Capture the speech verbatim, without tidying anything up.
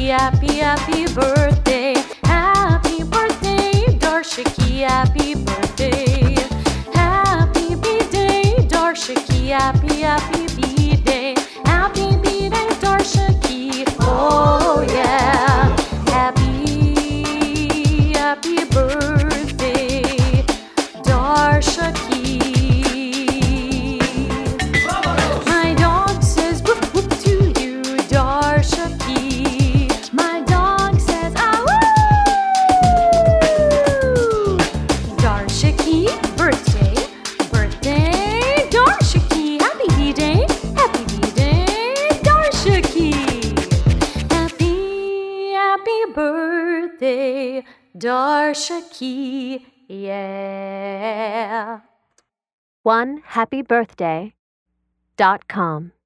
happy, happy birthday. Happy birthday, Darshaki, happy birthday. Happy B-day, Darshaki, happy, happy B-day. Happy B-day, Darshaki, oh yeah. Happy, happy birthday, Darshaki. My dog says woof woof to you, Darshaki. My dog says ah woo. Darshaki, birthday, birthday, Darshaki. Happy B-day, happy B-day, Darshaki. Happy, happy birthday, Darshaki, yeah. one happy birthday dot com